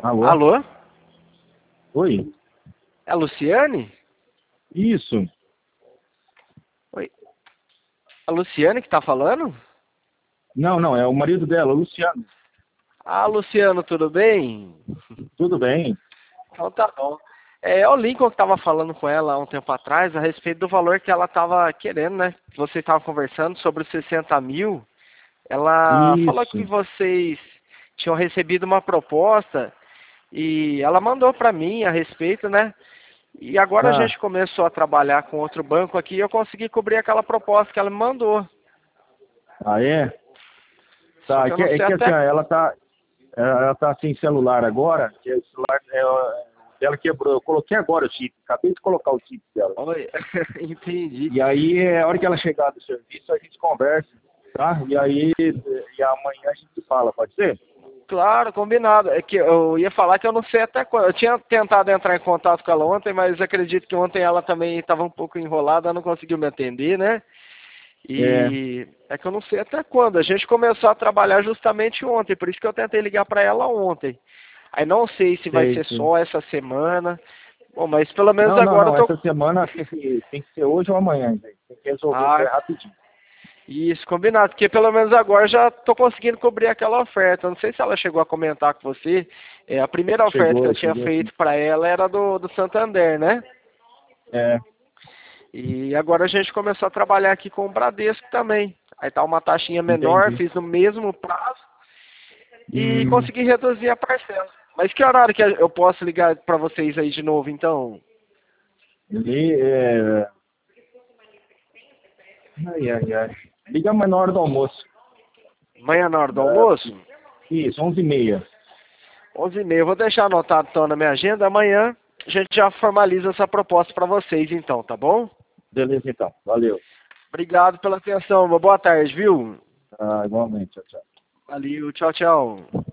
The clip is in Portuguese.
Alô? Alô? Oi? É a Luciane? Isso. Oi. A Luciane que tá falando? Não, é o marido dela, o Luciano. Ah, Luciano, tudo bem? Tudo bem? Então tá bom. É o Lincoln que tava falando com ela há um tempo atrás a respeito do valor que ela tava querendo, né? Que vocês estavam conversando sobre os 60 mil. Ela falou que Isso. vocês tinham recebido uma proposta e ela mandou para mim a respeito, né? E agora a Tá. gente começou a trabalhar com outro banco aqui e eu consegui cobrir aquela proposta que ela me mandou. Ah, é? Só Tá, que eu não é sei que assim, até. ó, ela tá sem celular agora, que o celular dela quebrou. Eu coloquei agora o chip, acabei de colocar o chip dela. Oi, entendi. E aí, a hora que ela chegar do serviço, a gente conversa, tá? E aí, amanhã a gente fala, pode ser? Claro, combinado. É que eu ia falar que eu não sei até quando. Eu tinha tentado entrar em contato com ela ontem, mas acredito que ontem ela também estava um pouco enrolada, não conseguiu me atender, né? É, E é que eu não sei até quando. A gente começou a trabalhar justamente ontem, por isso que eu tentei ligar para ela ontem. Aí não sei se vai sei, ser sei. só essa semana. Bom, mas pelo menos agora eu Não, tô. essa semana tem que ser hoje ou amanhã, gente. Tem que resolver isso Ah, aí rapidinho. isso, combinado, porque pelo menos agora já tô conseguindo cobrir aquela oferta. Eu não sei se ela chegou a comentar com você. A primeira oferta que eu tinha Chegou sim. feito para ela era do Santander, né? É, E agora a gente começou a trabalhar aqui com o Bradesco também. Aí tá uma taxinha menor, entendi. fiz no mesmo prazo e Hum, consegui reduzir a parcela. Mas que horário que eu posso ligar para vocês aí de novo, então? e, é, ai. Liga mais na hora do almoço. Amanhã na hora do É, almoço? isso, 11h30. 11h30. Eu vou deixar anotado então na minha agenda. Amanhã a gente já formaliza essa proposta para vocês, então, tá bom? Beleza, então. Valeu. Obrigado pela atenção. Uma boa tarde, viu? Ah, igualmente. Tchau, tchau. Valeu, tchau, tchau.